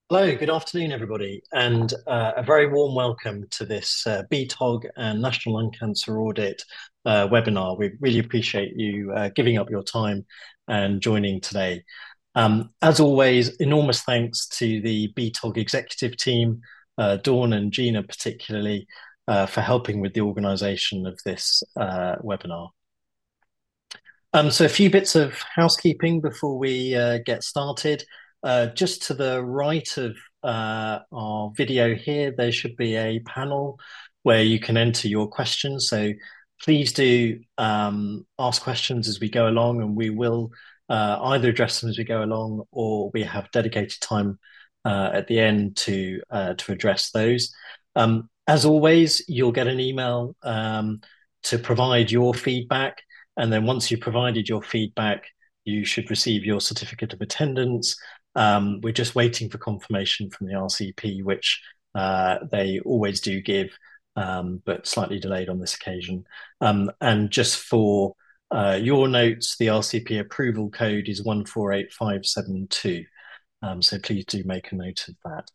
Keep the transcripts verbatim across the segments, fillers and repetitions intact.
Hello, good afternoon, everybody, and uh, a very warm welcome to this uh, B T O G and National Lung Cancer Audit uh, webinar. We really appreciate you uh, giving up your time and joining today. Um, as always, enormous thanks to the B T O G executive team, uh, Dawn and Gina particularly, uh, for helping with the organisation of this uh, webinar. Um, so a few bits of housekeeping before we uh, get started. Uh, just to the right of uh, our video here, there should be a panel where you can enter your questions. So please do um, ask questions as we go along, and we will uh, either address them as we go along, or we have dedicated time uh, at the end to uh, to address those. Um, as always, you'll get an email um, to provide your feedback. And then once you've provided your feedback, you should receive your certificate of attendance. Um, we're just waiting for confirmation from the R C P, which uh, they always do give, um, but slightly delayed on this occasion. Um, and just for uh, your notes, the R C P approval code is one four eight five seven two. Um, so please do make a note of that.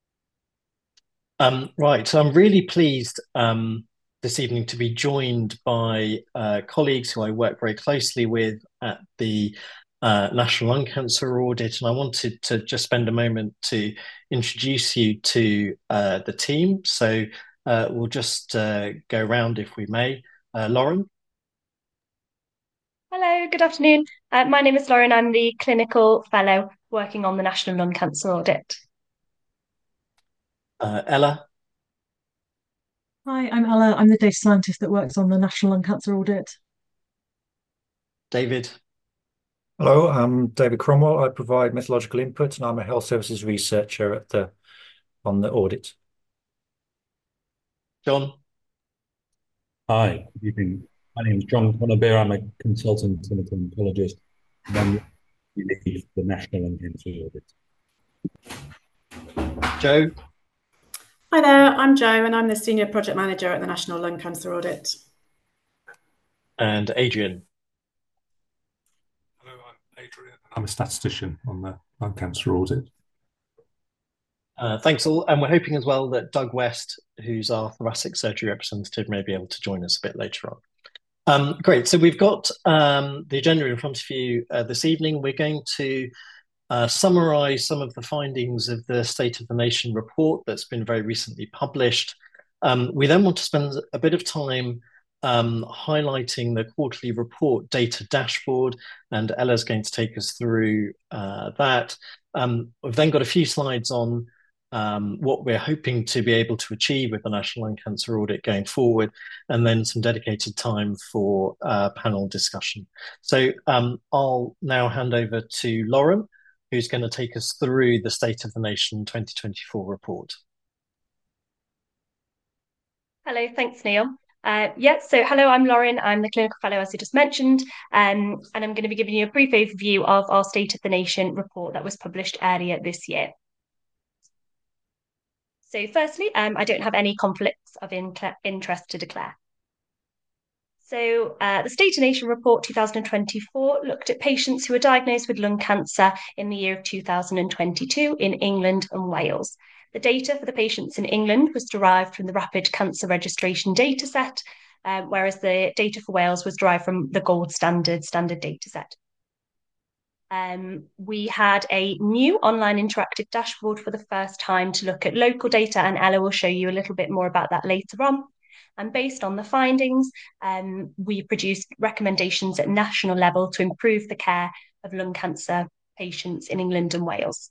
Um, right, so I'm really pleased um, this evening to be joined by uh, colleagues who I work very closely with at the uh, National Lung Cancer Audit, and I wanted to just spend a moment to introduce you to uh, the team. So uh, we'll just uh, go around if we may. Uh, Lauren? Hello, good afternoon. Uh, my name is Lauren. I'm the clinical fellow working on the National Lung Cancer Audit. Uh, Ella? Hi, I'm Ella. I'm the data scientist that works on the National Lung Cancer Audit. David? Hello, I'm David Cromwell. I provide methodological input and I'm a health services researcher at the on the audit. John? Hi, good evening. My name is John Conabear. I'm a consultant clinical oncologist and I'm the lead for the National Lung Cancer Audit. Joe? Hi there, I'm Jo and I'm the Senior Project Manager at the National Lung Cancer Audit. And Adrian? Hello, I'm Adrian. I'm a statistician on the lung cancer audit. Uh, thanks all. And we're hoping as well that Doug West, who's our thoracic surgery representative, may be able to join us a bit later on. Um, great. So we've got um, the agenda in front of you uh, this evening. We're going to uh, summarize some of the findings of the State of the Nation report that's been very recently published. Um, we then want to spend a bit of time um, highlighting the quarterly report data dashboard, and Ella's going to take us through uh, that. Um, we've then got a few slides on um, what we're hoping to be able to achieve with the National Lung Cancer Audit going forward, and then some dedicated time for uh, panel discussion. So um, I'll now hand over to Lauren, who's going to take us through the State of the Nation twenty twenty-four report. Hello, thanks, Neil. Uh, yeah, so hello, I'm Lauren. I'm the clinical fellow, as you just mentioned, um, and I'm going to be giving you a brief overview of our State of the Nation report that was published earlier this year. So firstly, um, I don't have any conflicts of in interest to declare. So uh, the State of Nation report two thousand twenty-four looked at patients who were diagnosed with lung cancer in the year of two thousand twenty-two in England and Wales. The data for the patients in England was derived from the Rapid Cancer Registration dataset, um, whereas the data for Wales was derived from the gold standard standard dataset. Um, we had a new online interactive dashboard for the first time to look at local data, and Ella will show you a little bit more about that later on. And based on the findings, um, we produced recommendations at national level to improve the care of lung cancer patients in England and Wales.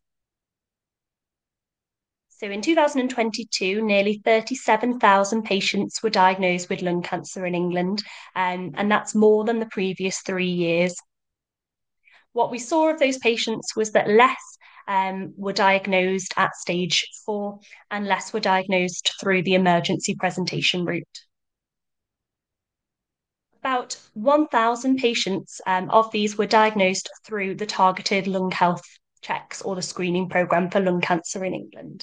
So in two thousand twenty-two, nearly thirty-seven thousand patients were diagnosed with lung cancer in England, um, and that's more than the previous three years. What we saw of those patients was that less um, were diagnosed at stage four and less were diagnosed through the emergency presentation route. About one thousand patients um, of these were diagnosed through the targeted lung health checks or the screening programme for lung cancer in England.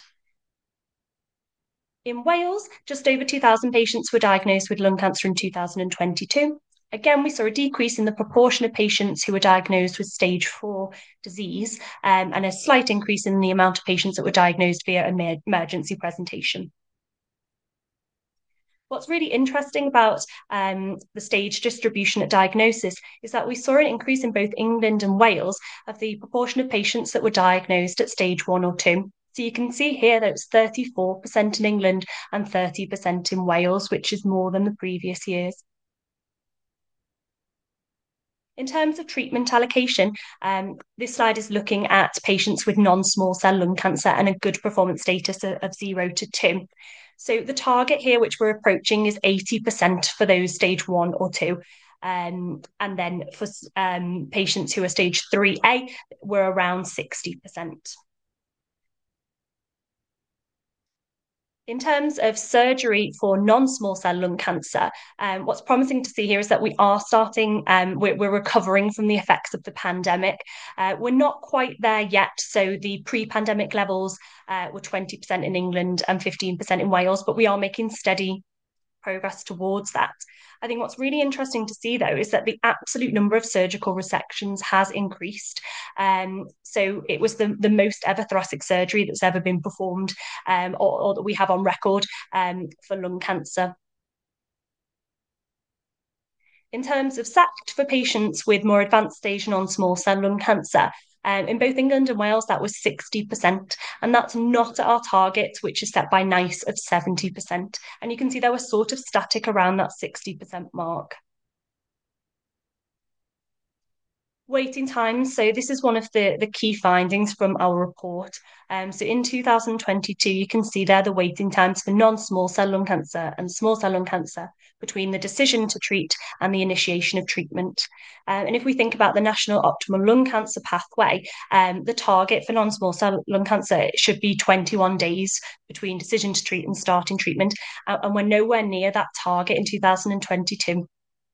In Wales, just over two thousand patients were diagnosed with lung cancer in two thousand twenty-two, Again, we saw a decrease in the proportion of patients who were diagnosed with stage four disease, um, and a slight increase in the amount of patients that were diagnosed via an emergency presentation. What's really interesting about um, the stage distribution at diagnosis is that we saw an increase in both England and Wales of the proportion of patients that were diagnosed at stage one or two. So you can see here that it's thirty-four percent in England and thirty percent in Wales, which is more than the previous years. In terms of treatment allocation, um, this slide is looking at patients with non-small cell lung cancer and a good performance status of, of zero to two. So the target here, which we're approaching, is eighty percent for those stage one or two. Um, and then for um, patients who are stage three A, we're around sixty percent. In terms of surgery for non-small cell lung cancer, um, what's promising to see here is that we are starting, um, we're, we're recovering from the effects of the pandemic. Uh, we're not quite there yet. So the pre-pandemic levels uh, were twenty percent in England and fifteen percent in Wales, but we are making steady progress towards that. I think what's really interesting to see, though, is that the absolute number of surgical resections has increased. Um, so it was the, the most ever thoracic surgery that's ever been performed, um, or, or that we have on record um, for lung cancer. In terms of S A C T for patients with more advanced stage non-small cell lung cancer, Um, in both England and Wales, that was sixty percent. And that's not at our target, which is set by NICE of seventy percent. And you can see there was sort of static around that sixty percent mark. Waiting times. So this is one of the, the key findings from our report. Um, so in two thousand twenty-two, you can see there the waiting times for non-small cell lung cancer and small cell lung cancer between the decision to treat and the initiation of treatment. Um, and if we think about the National Optimal Lung Cancer Pathway, um, the target for non-small cell lung cancer should be twenty-one days between decision to treat and starting treatment. Uh, and we're nowhere near that target in two thousand twenty-two.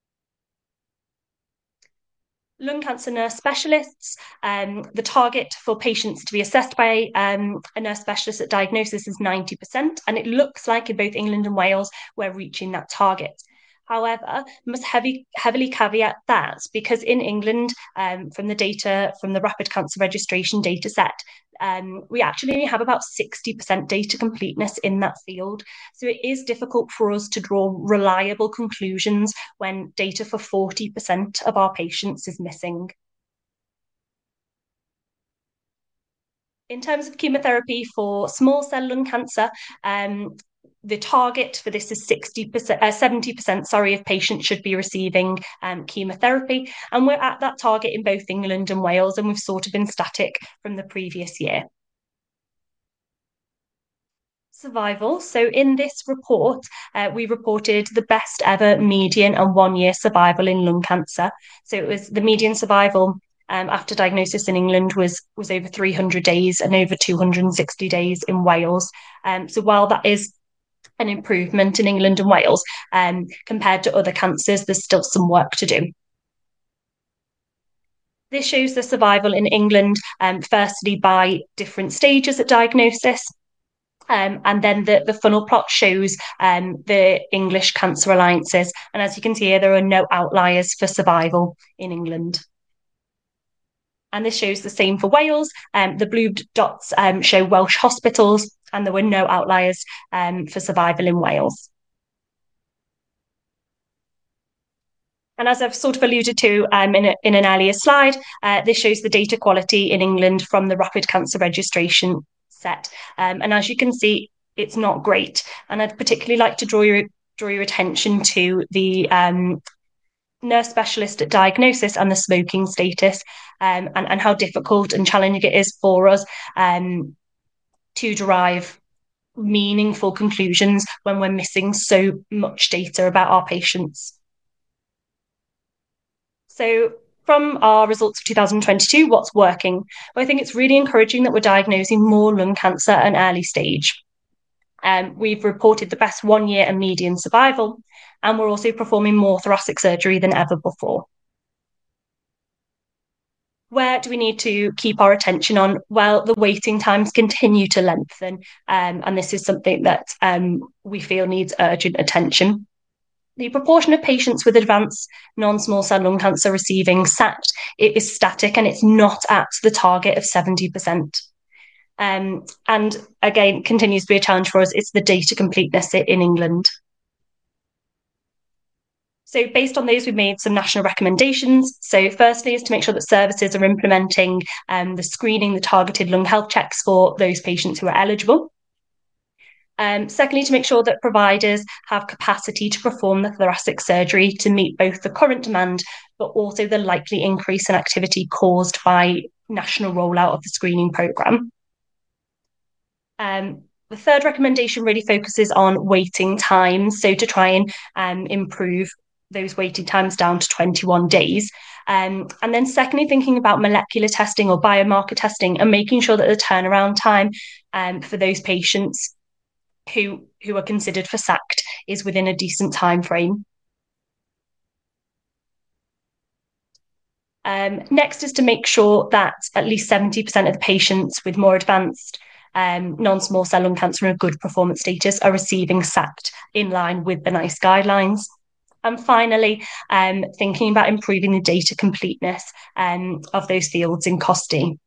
Lung cancer nurse specialists, um, the target for patients to be assessed by um, a nurse specialist at diagnosis is ninety percent, and it looks like in both England and Wales we're reaching that target. However, I must heavy, heavily caveat that because in England, um, from the data from the Rapid Cancer Registration data set, um, we actually have about sixty percent data completeness in that field. So it is difficult for us to draw reliable conclusions when data for forty percent of our patients is missing. In terms of chemotherapy for small cell lung cancer, um, the target for this is sixty percent, uh, seventy percent, sorry, of patients should be receiving um, chemotherapy. And we're at that target in both England and Wales, and we've sort of been static from the previous year. Survival. So in this report, uh, we reported the best ever median and one year survival in lung cancer. So it was the median survival um, after diagnosis in England was, was over three hundred days and over two hundred sixty days in Wales. Um, so while that is an improvement in England and Wales, um, compared to other cancers, there's still some work to do. This shows the survival in England, um, firstly by different stages at diagnosis. Um, and then the, the funnel plot shows um, the English Cancer Alliances. And as you can see here, there are no outliers for survival in England. And this shows the same for Wales. Um, the blue dots um, show Welsh hospitals, and there were no outliers um, for survival in Wales. And as I've sort of alluded to um, in, a, in an earlier slide, uh, this shows the data quality in England from the Rapid Cancer Registration set. Um, and as you can see, it's not great. And I'd particularly like to draw your, draw your attention to the um, nurse specialist at diagnosis and the smoking status, um, and, and how difficult and challenging it is for us um, to derive meaningful conclusions when we're missing so much data about our patients. So from our results of two thousand twenty-two, what's working? Well, I think it's really encouraging that we're diagnosing more lung cancer at an early stage. Um, we've reported the best one year and median survival, and we're also performing more thoracic surgery than ever before. Where do we need to keep our attention on? Well, the waiting times continue to lengthen, um, and this is something that um, we feel needs urgent attention. the proportion of patients with advanced non-small cell lung cancer receiving S A C T, it is static and it's not at the target of seventy percent. Um, and again, continues to be a challenge for us. It's the data completeness in England. So based on those, we've made some national recommendations. So firstly is to make sure that services are implementing um, the screening, the targeted lung health checks for those patients who are eligible. Um, secondly, to make sure that providers have capacity to perform the thoracic surgery to meet both the current demand, but also the likely increase in activity caused by national rollout of the screening programme. Um, the third recommendation really focuses on waiting times, so to try and um, improve those waiting times down to twenty-one days. Um, and then secondly, thinking about molecular testing or biomarker testing and making sure that the turnaround time um, for those patients who, who are considered for S A C T is within a decent time frame. Um, next is to make sure that at least seventy percent of the patients with more advanced um, non-small cell lung cancer and a good performance status are receiving S A C T in line with the NICE guidelines. And finally, um, thinking about improving the data completeness um, of those fields in costing.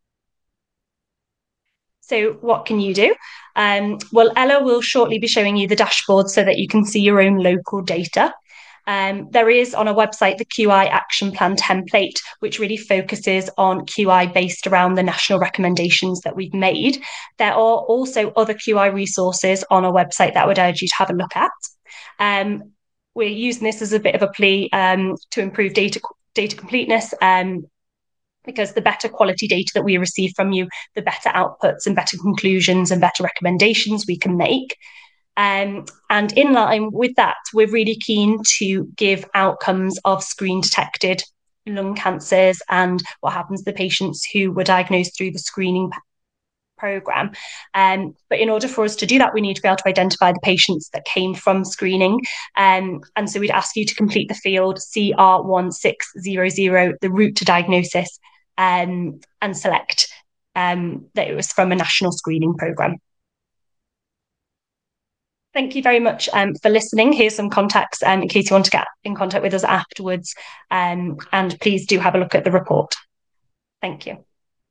So what can you do? Um, well, Ella will shortly be showing you the dashboard so that you can see your own local data. Um, there is on our website the Q I action plan template, which really focuses on Q I based around the national recommendations that we've made. There are also other Q I resources on our website that I would urge you to have a look at. Um, we're using this as a bit of a plea um, to improve data, data completeness, um, because the better quality data that we receive from you, the better outputs and better conclusions and better recommendations we can make. Um, and in line with that, we're really keen to give outcomes of screen detected lung cancers and what happens to the patients who were diagnosed through the screening programme. Um, but in order for us to do that, we need to be able to identify the patients that came from screening. Um, and so we'd ask you to complete the field C R one six zero zero, the route to diagnosis, um, and select um, that it was from a national screening programme. Thank you very much um, for listening. Here's some contacts um, in case you want to get in contact with us afterwards. Um, and please do have a look at the report. Thank you.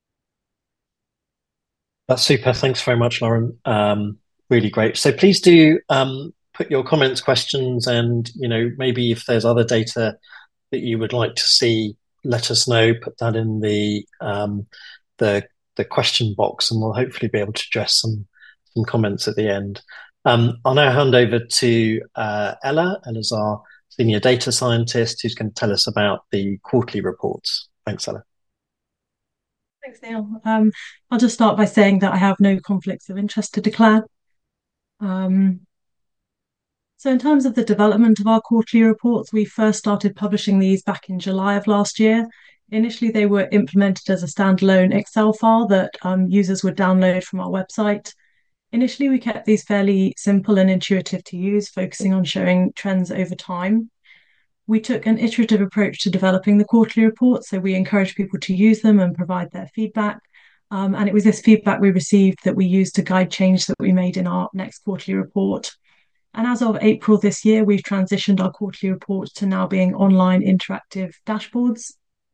That's super. Thanks very much, Lauren. Um, really great. So please do um, put your comments, questions, and you know maybe if there's other data that you would like to see, let us know. Put that in the um, the the question box, and we'll hopefully be able to address some some comments at the end. Um, I'll now hand over to uh, Ella. Ella's our senior data scientist who's going to tell us about the quarterly reports. Thanks, Ella. Thanks, Neil. Um, I'll just start by saying that I have no conflicts of interest to declare. Um, so in terms of the development of our quarterly reports, we first started publishing these back in July of last year. Initially, they were implemented as a standalone Excel file that um, users would download from our website. Initially, we kept these fairly simple and intuitive to use, focusing on showing trends over time. We took an iterative approach to developing the quarterly reports, so we encouraged people to use them and provide their feedback. Um, and it was this feedback we received that we used to guide change that we made in our next quarterly report. And as of April this year, we've transitioned our quarterly reports to now being online interactive dashboards.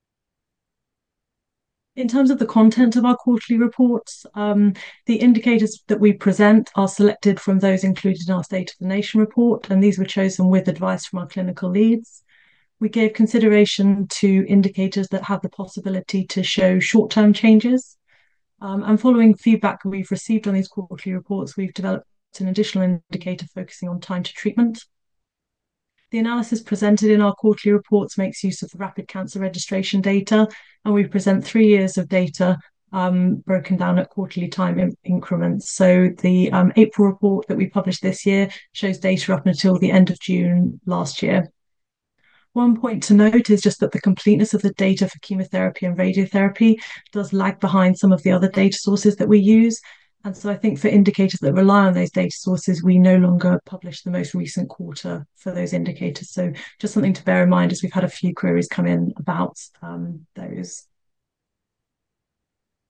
In terms of the content of our quarterly reports, um, the indicators that we present are selected from those included in our State of the Nation report, and these were chosen with advice from our clinical leads. We gave consideration to indicators that have the possibility to show short-term changes. Um, and following feedback we've received on these quarterly reports, we've developed an additional indicator focusing on time to treatment. The analysis presented in our quarterly reports makes use of the rapid cancer registration data, and we present three years of data um, broken down at quarterly time in increments. So the um, April report that we published this year shows data up until the end of June last year. One point to note is just that the completeness of the data for chemotherapy and radiotherapy does lag behind some of the other data sources that we use. And so I think for indicators that rely on those data sources, we no longer publish the most recent quarter for those indicators. So just something to bear in mind as we've had a few queries come in about um, those.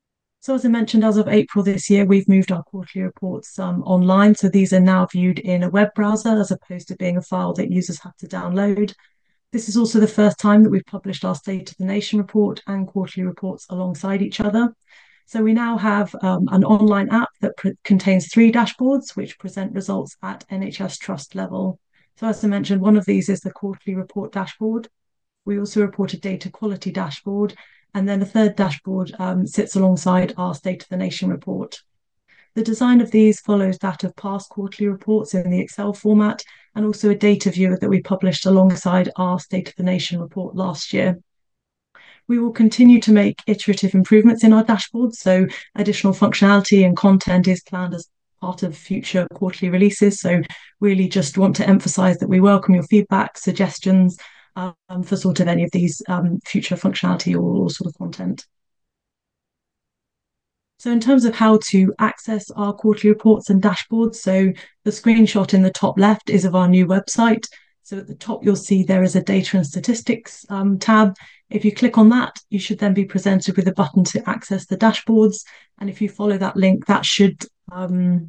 So as I mentioned, as of April this year, we've moved our quarterly reports um, online. So these are now viewed in a web browser as opposed to being a file that users have to download. This is also the first time that we've published our State of the Nation report and quarterly reports alongside each other. So we now have um, an online app that contains three dashboards which present results at N H S Trust level. So as I mentioned, one of these is the quarterly report dashboard. We also report a data quality dashboard, and then a third dashboard um, sits alongside our State of the Nation report. The design of these follows that of past quarterly reports in the Excel format, and also a data viewer that we published alongside our State of the Nation report last year. We will continue to make iterative improvements in our dashboards, so additional functionality and content is planned as part of future quarterly releases. So really just want to emphasize that we welcome your feedback, suggestions um, for sort of any of these um, future functionality or, or sort of content. So in terms of how to access our quarterly reports and dashboards, so the screenshot in the top left is of our new website. So at the top, you'll see there is a data and statistics um, tab. If you click on that, you should then be presented with a button to access the dashboards. And if you follow that link, that should um,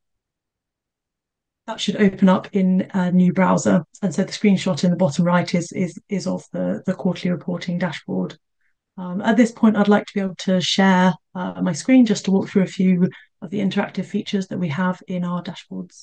that should open up in a new browser. And so the screenshot in the bottom right is, is, is of the, the quarterly reporting dashboard. Um, at this point, I'd like to be able to share uh, my screen just to walk through a few of the interactive features that we have in our dashboards.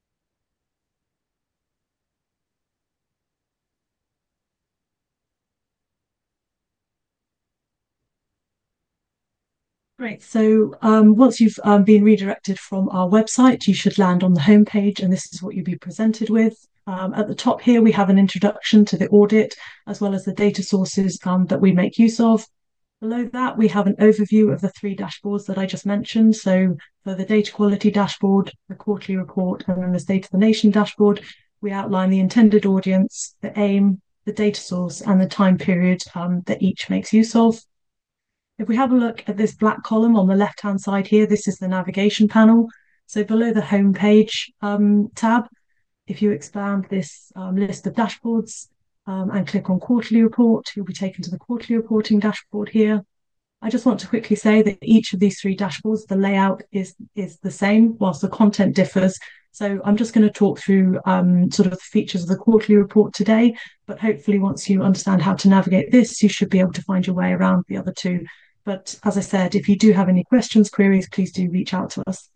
Great. So um, once you've um, been redirected from our website, you should land on the homepage, and this is what you'll be presented with. Um, at the top here, we have an introduction to the audit, as well as the data sources um, that we make use of. Below that, we have an overview of the three dashboards that I just mentioned. So for the data quality dashboard, the quarterly report, and then the State of the Nation dashboard, we outline the intended audience, the aim, the data source, and the time period um, that each makes use of. If we have a look at this black column on the left-hand side here, this is the navigation panel. So below the home page um, tab, if you expand this um, list of dashboards um, and click on quarterly report, you'll be taken to the quarterly reporting dashboard here. I just want to quickly say that each of these three dashboards, the layout is, is the same, whilst the content differs. So I'm just going to talk through um, sort of the features of the quarterly report today, but hopefully once you understand how to navigate this, you should be able to find your way around the other two. But as I said, if you do have any questions, queries, please do reach out to us.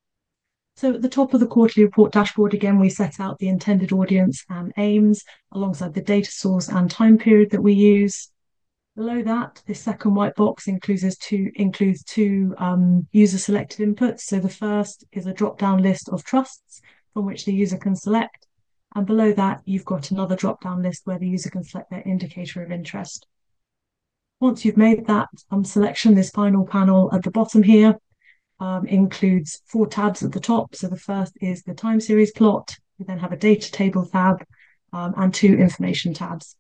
So at the top of the quarterly report dashboard, again, we set out the intended audience and aims alongside the data source and time period that we use. Below that, this second white box includes two, includes two um, user-selected inputs. So the first is a drop-down list of trusts from which the user can select. And below that, you've got another drop-down list where the user can select their indicator of interest. Once you've made that um, selection, this final panel at the bottom here um, includes four tabs at the top. So the first is the time series plot. We then have a data table tab um, and two information tabs.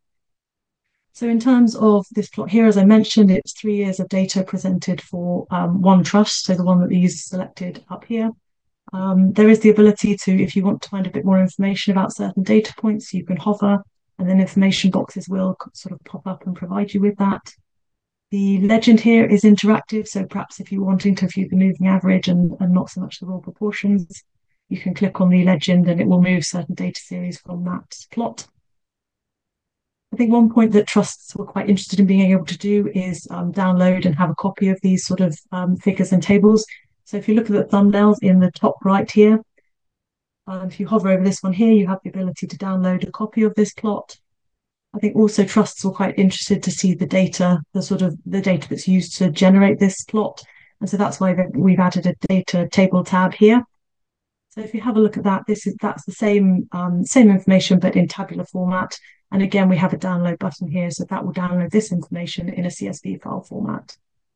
So in terms of this plot here, as I mentioned, it's three years of data presented for um, one trust, so the one that the user selected up here. Um, there is the ability to, if you want to find a bit more information about certain data points, you can hover, and then information boxes will sort of pop up and provide you with that. The legend here is interactive, so perhaps if you're wanting to view the moving average and, and not so much the raw proportions, you can click on the legend and it will move certain data series from that plot. I think one point that trusts were quite interested in being able to do is um, download and have a copy of these sort of um, figures and tables. So if you look at the thumbnails in the top right here, um, if you hover over this one here, you have the ability to download a copy of this plot. I think also trusts were quite interested to see the data, the sort of the data that's used to generate this plot. And so that's why we've added a data table tab here. So if you have a look at that, this is that's the same um, same information, but in tabular format. And again, we have a download button here, so that will download this information in a C S V file format.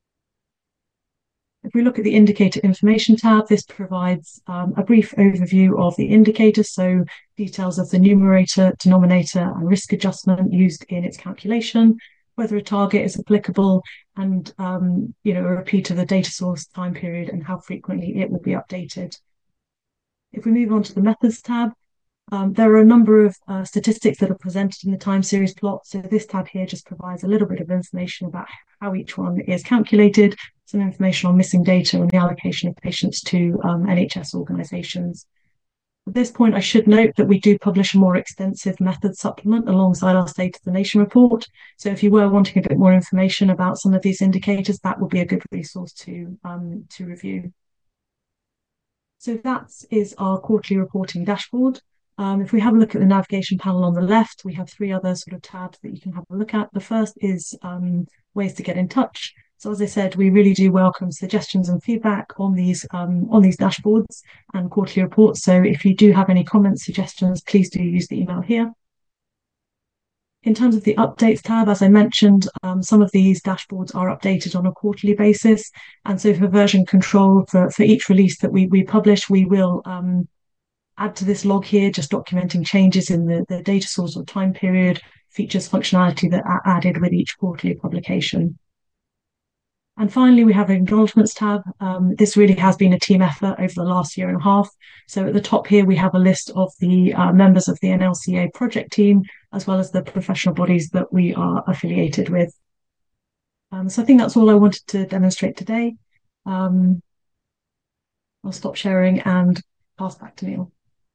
If we look at the indicator information tab, this provides um, a brief overview of the indicator, so details of the numerator, denominator, and risk adjustment used in its calculation, whether a target is applicable, and um, you know, a repeat of the data source, time period, and how frequently it will be updated. If we move on to the methods tab, Um, there are a number of uh, statistics that are presented in the time series plot. So this tab here just provides a little bit of information about how each one is calculated, some information on missing data and the allocation of patients to um, N H S organisations. At this point, I should note that we do publish a more extensive method supplement alongside our State of the Nation report. So if you were wanting a bit more information about some of these indicators, that would be a good resource to, um, to review. So that is our quarterly reporting dashboard. Um, if we have a look at the navigation panel on the left, we have three other sort of tabs that you can have a look at. The first is um, ways to get in touch. So as I said, we really do welcome suggestions and feedback on these um, on these dashboards and quarterly reports. So if you do have any comments, suggestions, please do use the email here. In terms of the updates tab, as I mentioned, um, some of these dashboards are updated on a quarterly basis. And so for version control, for, for each release that we, we publish, we will um, add to this log here, just documenting changes in the, the data source or time period, features, functionality that are added with each quarterly publication. And finally, we have an acknowledgements tab. Um, this really has been a team effort over the last year and a half. So at the top here, we have a list of the uh, members of the N L C A project team, as well as the professional bodies that we are affiliated with. Um, so I think that's all I wanted to demonstrate today. Um, I'll stop sharing and pass back to Neil.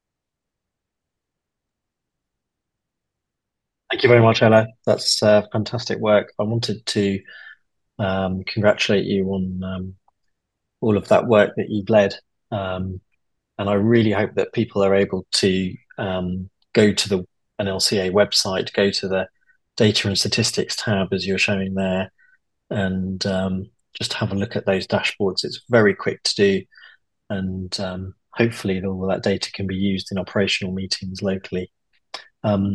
Thank you very much, Ella. That's uh, fantastic work. I wanted to um, congratulate you on um, all of that work that you've led. Um, and I really hope that people are able to um, go to the N L C A website, go to the data and statistics tab as you're showing there, and um, just have a look at those dashboards. It's very quick to do, and um, hopefully all of that data can be used in operational meetings locally. Um,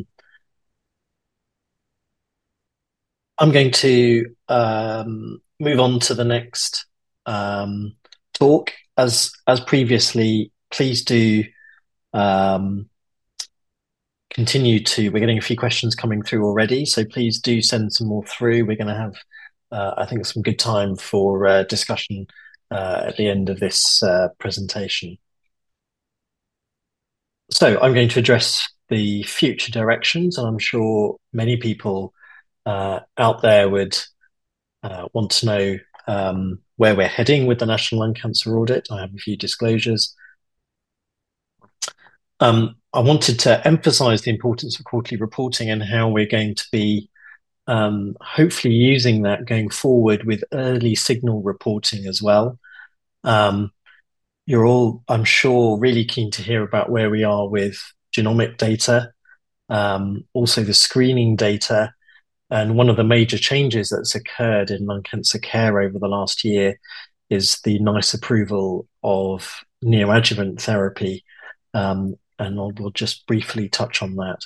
I'm going to um, move on to the next um, talk. As as previously, please do um, continue to. We're getting a few questions coming through already, so please do send some more through. We're going to have, uh, I think, some good time for uh, discussion uh, at the end of this uh, presentation. So I'm going to address the future directions, and I'm sure many people Uh, out there would uh, want to know um, where we're heading with the National Lung Cancer Audit. I have a few disclosures. Um, I wanted to emphasize the importance of quarterly reporting and how we're going to be um, hopefully using that going forward with early signal reporting as well. Um, you're all, I'm sure, really keen to hear about where we are with genomic data, um, also the screening data. And one of the major changes that's occurred in lung cancer care over the last year is the NICE approval of neoadjuvant therapy. Um, and I'll, we'll just briefly touch on that.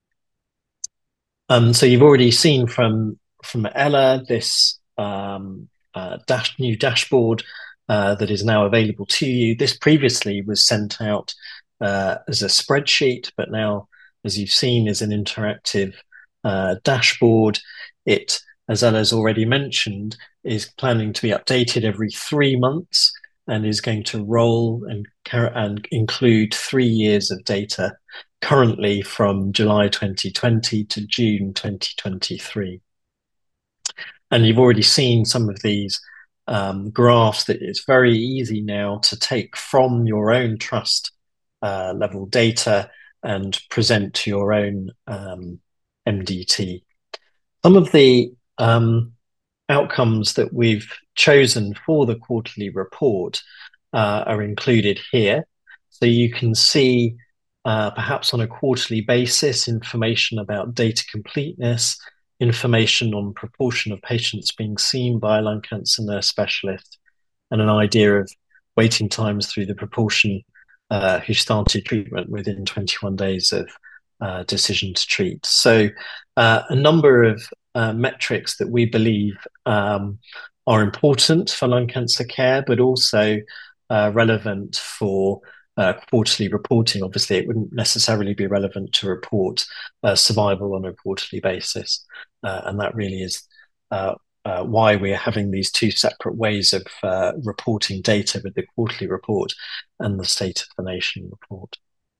Um, so you've already seen from, from Ella this um, uh, dash, new dashboard uh, that is now available to you. This previously was sent out uh, as a spreadsheet, but now, as you've seen, is an interactive Uh, dashboard. It, as Ella's already mentioned, is planning to be updated every three months and is going to roll and, and include three years of data, currently from July twenty twenty to June twenty twenty-three. And you've already seen some of these um, graphs that it's very easy now to take from your own trust uh, level data and present to your own um, M D T. Some of the um, outcomes that we've chosen for the quarterly report uh, are included here. So you can see uh, perhaps on a quarterly basis information about data completeness, information on proportion of patients being seen by a lung cancer nurse specialist, and an idea of waiting times through the proportion uh, who started treatment within twenty-one days of Uh, decision to treat. So uh, a number of uh, metrics that we believe um, are important for lung cancer care, but also uh, relevant for uh, quarterly reporting. Obviously, it wouldn't necessarily be relevant to report uh, survival on a quarterly basis. Uh, and that really is uh, uh, why we're having these two separate ways of uh, reporting data with the quarterly report and the State of the Nation report.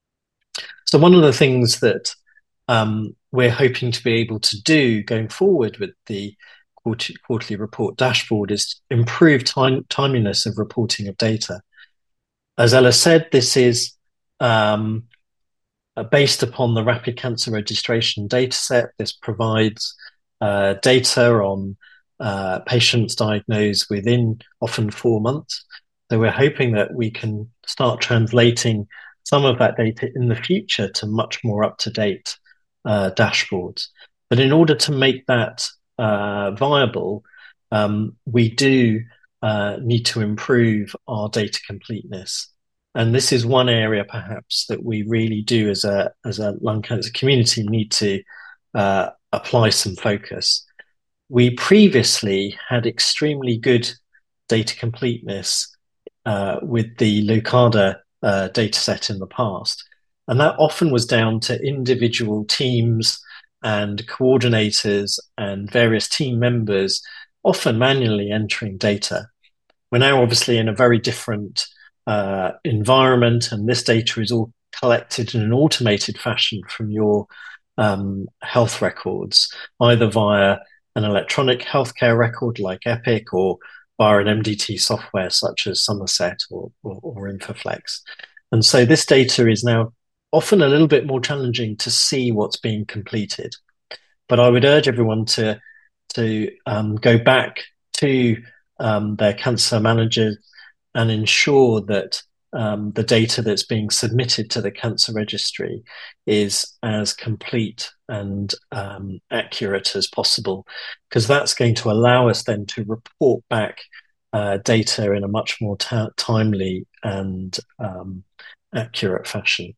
So one of the things that um, we're hoping to be able to do going forward with the quarterly report dashboard is improve time, timeliness of reporting of data. As Ella said, this is um, based upon the Rapid Cancer Registration dataset. This provides uh, data on uh, patients diagnosed within often four months. So we're hoping that we can start translating some of that data in the future to much more up-to-date uh, dashboards. But in order to make that uh, viable, um, we do uh, need to improve our data completeness. And this is one area perhaps that we really do as a, as a lung cancer community need to uh, apply some focus. We previously had extremely good data completeness uh, with the Lucada uh, data set in the past. And that often was down to individual teams and coordinators and various team members, often manually entering data. We're now obviously in a very different uh, environment, and this data is all collected in an automated fashion from your um, health records, either via an electronic healthcare record like Epic or via an M D T software such as Somerset or, or, or Infoflex. And so this data is now often a little bit more challenging to see what's being completed. But I would urge everyone to, to um, go back to um, their cancer managers and ensure that um, the data that's being submitted to the cancer registry is as complete and um, accurate as possible, because that's going to allow us then to report back uh, data in a much more timely and um, accurate fashion.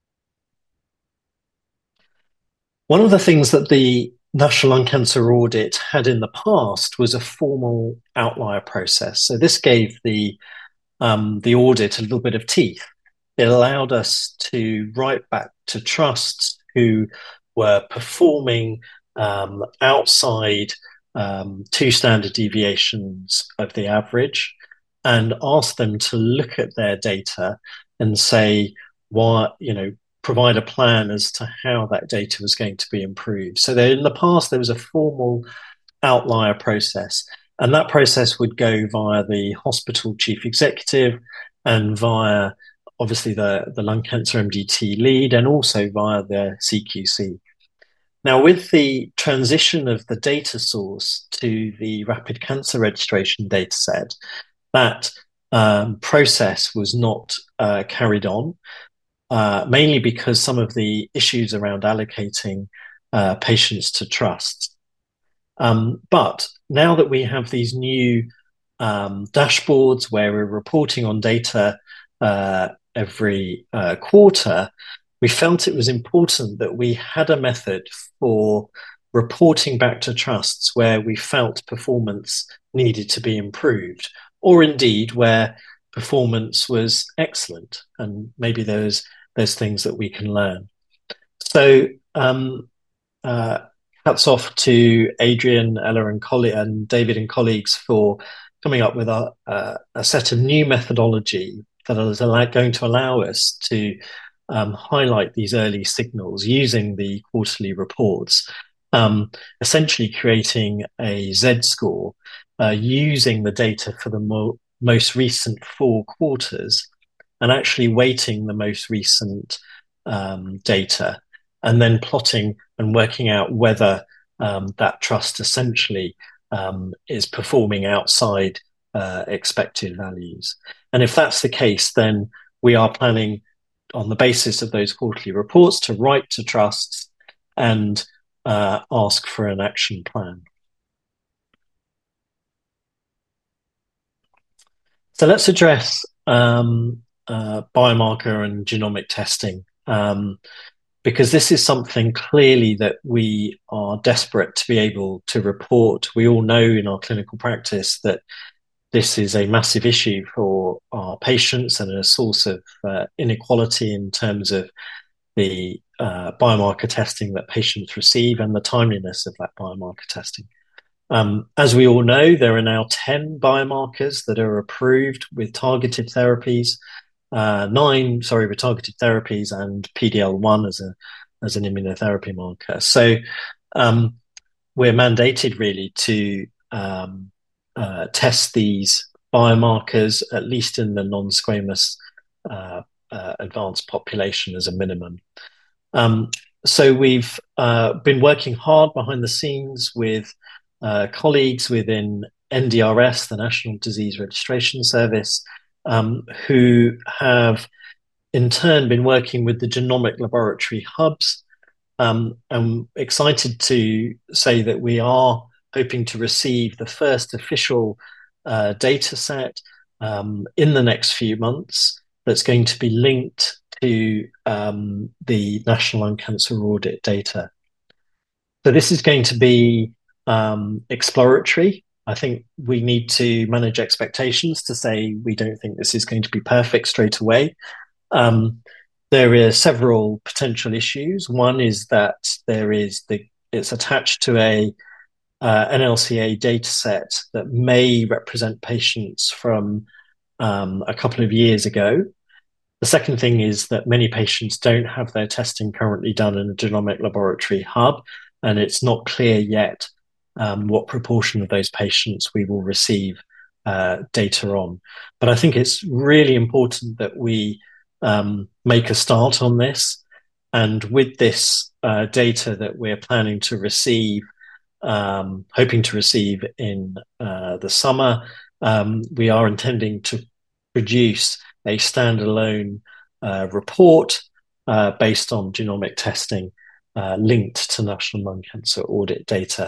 One of the things that the National Lung Cancer Audit had in the past was a formal outlier process. So this gave the um, the audit a little bit of teeth. It allowed us to write back to trusts who were performing um, outside um, two standard deviations of the average and ask them to look at their data and say, why, you know, provide a plan as to how that data was going to be improved. So there, in the past, there was a formal outlier process, and that process would go via the hospital chief executive and via, obviously, the, the lung cancer M D T lead, and also via the C Q C. Now, with the transition of the data source to the Rapid Cancer Registration dataset, that um, process was not uh, carried on, uh, mainly because some of the issues around allocating uh, patients to trusts. Um, but now that we have these new um, dashboards where we're reporting on data uh, every uh, quarter, we felt it was important that we had a method for reporting back to trusts where we felt performance needed to be improved, or indeed where performance was excellent and maybe there's there's things that we can learn. So um, uh, hats off to Adrian, Ella, and, and David and colleagues for coming up with a, uh, a set of new methodology that is allow, going to allow us to um, highlight these early signals using the quarterly reports, um, essentially creating a Z-score uh, using the data for the mo most recent four quarters and actually weighting the most recent um, data and then plotting and working out whether um, that trust essentially um, is performing outside uh, expected values. And if that's the case, then we are planning on the basis of those quarterly reports to write to trusts and uh, ask for an action plan. So let's address um, uh, biomarker and genomic testing. Um, because this is something clearly that we are desperate to be able to report. We all know in our clinical practice that this is a massive issue for our patients and a source of uh, inequality in terms of the uh, biomarker testing that patients receive and the timeliness of that biomarker testing. Um, as we all know, there are now ten biomarkers that are approved with targeted therapies uh, nine, sorry, with targeted therapies and P D L one as a as an immunotherapy marker. So um, we're mandated really to um, uh, test these biomarkers, at least in the non-squamous uh, uh, advanced population as a minimum. Um, so we've uh, been working hard behind the scenes with uh, colleagues within N D R S, the National Disease Registration Service, um, who have in turn been working with the genomic laboratory hubs. Um, I'm excited to say that we are hoping to receive the first official uh, data set um, in the next few months that's going to be linked to um, the National Lung Cancer Audit data. So this is going to be um, exploratory. I think we need to manage expectations to say we don't think this is going to be perfect straight away. Um, there are several potential issues. One is that there is the it's attached to a uh, N L C A data set that may represent patients from um, a couple of years ago. The second thing is that many patients don't have their testing currently done in a genomic laboratory hub, and it's not clear yet um, what proportion of those patients we will receive uh, data on. But I think it's really important that we um, make a start on this. And with this uh, data that we're planning to receive, um, hoping to receive in uh, the summer, um, we are intending to produce a standalone uh, report uh, based on genomic testing uh, linked to National Lung Cancer Audit data.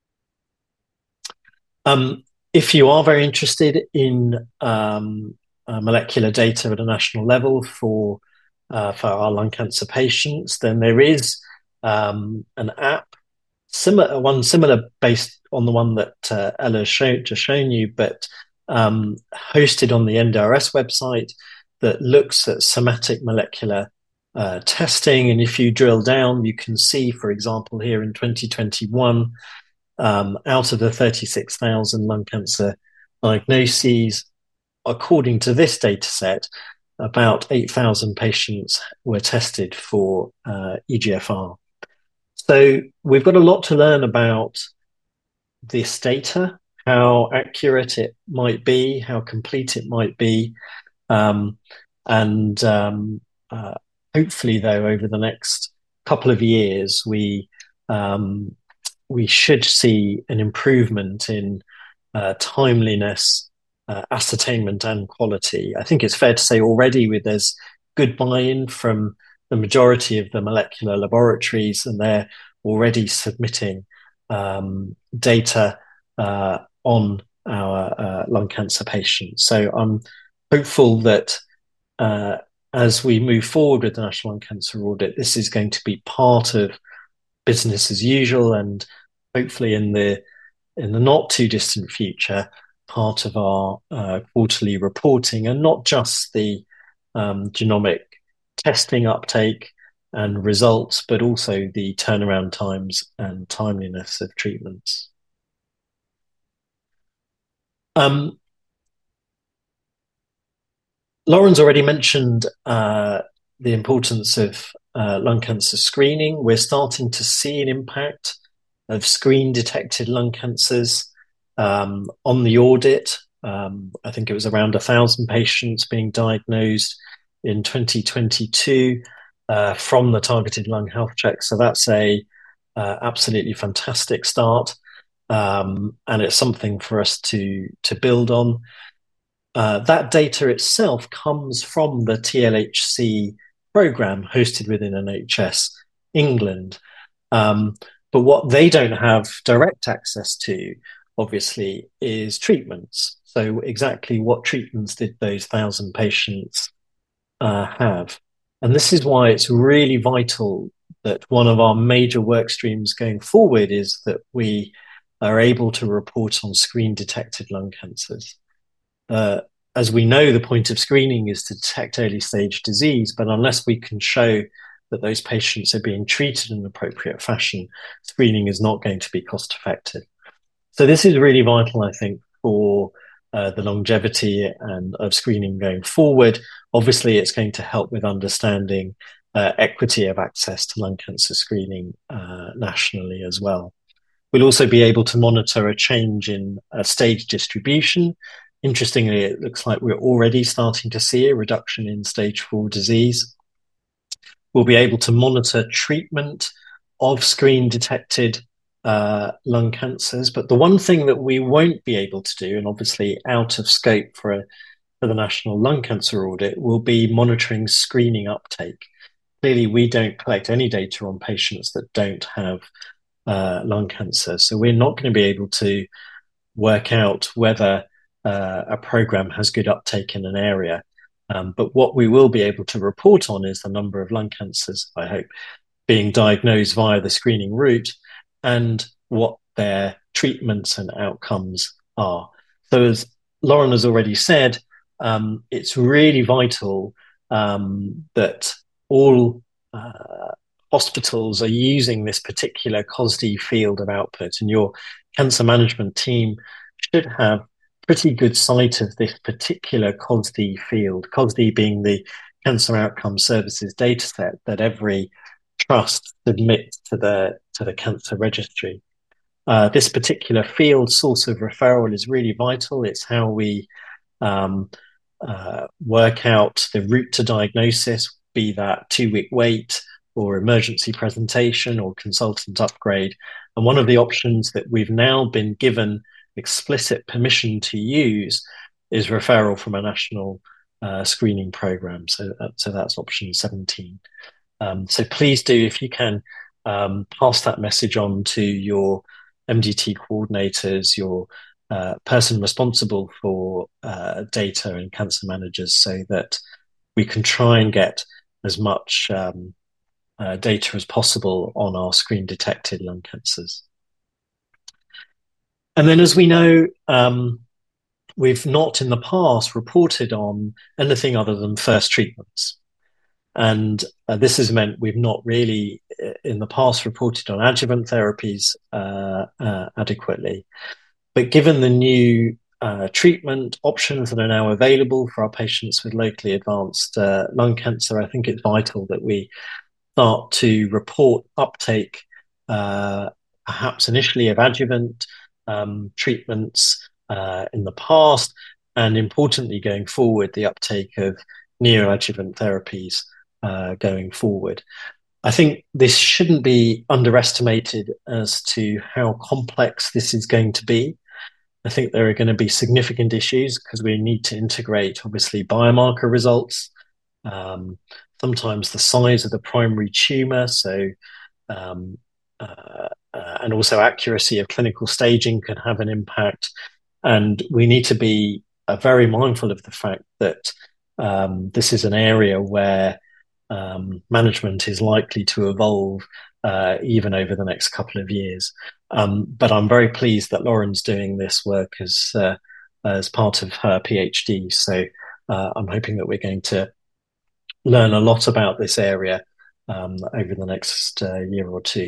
Um, if you are very interested in um, uh, molecular data at a national level for uh, for our lung cancer patients, then there is um, an app, similar one similar based on the one that uh, Ella has shown, just shown you, but um, hosted on the N D R S website that looks at somatic molecular uh, testing. And if you drill down, you can see, for example, here in twenty twenty-one, um, out of the thirty-six thousand lung cancer diagnoses, according to this data set, about eight thousand patients were tested for uh, E G F R. So we've got a lot to learn about this data, how accurate it might be, how complete it might be. Um, and um, uh, hopefully, though, over the next couple of years, we um, we should see an improvement in uh, timeliness, uh, ascertainment, and quality. I think it's fair to say already with there's good buy-in from the majority of the molecular laboratories, and they're already submitting um, data uh, on our uh, lung cancer patients. So I'm hopeful that uh, as we move forward with the National Lung Cancer Audit, this is going to be part of business as usual, and hopefully in the in the not too distant future, part of our uh, quarterly reporting, and not just the um, genomic testing uptake and results, but also the turnaround times and timeliness of treatments. Um, Lauren's already mentioned uh, the importance of uh, lung cancer screening. We're starting to see an impact of screen-detected lung cancers um, on the audit. Um, I think it was around a thousand patients being diagnosed in twenty twenty-two uh, from the targeted lung health check. So that's a uh, absolutely fantastic start, um, and it's something for us to to build on. Uh, that data itself comes from the T L H C program hosted within N H S England. Um, but what they don't have direct access to, obviously, is treatments. So exactly what treatments did those thousand patients uh, have? And this is why it's really vital that one of our major work streams going forward is that we are able to report on screen-detected lung cancers. Uh, as we know, the point of screening is to detect early stage disease, but unless we can show that those patients are being treated in an appropriate fashion, screening is not going to be cost effective. So this is really vital, I think, for uh, the longevity and of screening going forward. Obviously, it's going to help with understanding uh, equity of access to lung cancer screening uh, nationally as well. We'll also be able to monitor a change in uh, stage distribution. Interestingly, it looks like we're already starting to see a reduction in stage four disease. We'll be able to monitor treatment of screen-detected uh, lung cancers. But the one thing that we won't be able to do, and obviously out of scope for, a, for the National Lung Cancer Audit, will be monitoring screening uptake. Clearly, we don't collect any data on patients that don't have uh, lung cancer. So we're not going to be able to work out whether uh, a program has good uptake in an area. Um, but what we will be able to report on is the number of lung cancers, I hope, being diagnosed via the screening route and what their treatments and outcomes are. So as Lauren has already said, um, it's really vital um, that all uh, hospitals are using this particular C O S D field of output, and your cancer management team should have pretty good sight of this particular C O S D field, C O S D being the Cancer Outcome Services dataset that every trust submits to the to the cancer registry. Uh, this particular field source of referral is really vital. It's how we um, uh, work out the route to diagnosis, be that two-week wait or emergency presentation or consultant upgrade. And one of the options that we've now been given explicit permission to use is referral from a national uh, screening program. So, uh, so that's option seventeen. Um, so please do, if you can, um, pass that message on to your M D T coordinators, your uh, person responsible for uh, data and cancer managers, so that we can try and get as much um, uh, data as possible on our screen-detected lung cancers. And then, as we know, um, we've not in the past reported on anything other than first treatments. And uh, this has meant we've not really in the past reported on adjuvant therapies uh, uh, adequately. But given the new uh, treatment options that are now available for our patients with locally advanced uh, lung cancer, I think it's vital that we start to report uptake, uh, perhaps initially of adjuvant um, treatments uh, in the past, and importantly going forward, the uptake of neoadjuvant therapies Uh, going forward. I think this shouldn't be underestimated as to how complex this is going to be. I think there are going to be significant issues because we need to integrate, obviously, biomarker results, um, sometimes the size of the primary tumor, so um, uh, uh, and also accuracy of clinical staging can have an impact. And we need to be uh, very mindful of the fact that um, this is an area where Um, management is likely to evolve uh, even over the next couple of years. Um, but I'm very pleased that Lauren's doing this work as uh, as part of her PhD. So uh, I'm hoping that we're going to learn a lot about this area um, over the next uh, year or two.